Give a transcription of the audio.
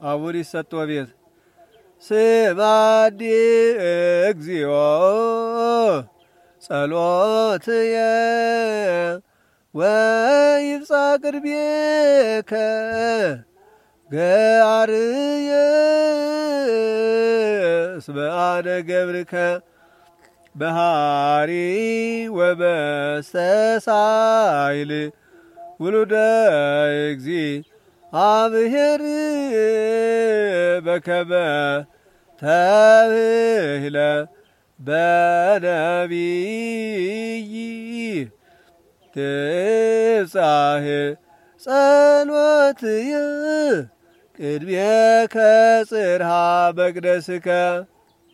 አቡሪ ሰጥቶ ቤት ስማዲ እግዚኦ ጸሎትየ ወይብጻ ቅድሜከ ገአርየ እስመ አነ ገብርከ በሃሪ ወበስተሳይል ውሉደ እግዚአብሔር በከመ ተብህለ በነቢይ ትብጻሕ ጸሎትየ ቅድሜከ ጽርሐ መቅደስከ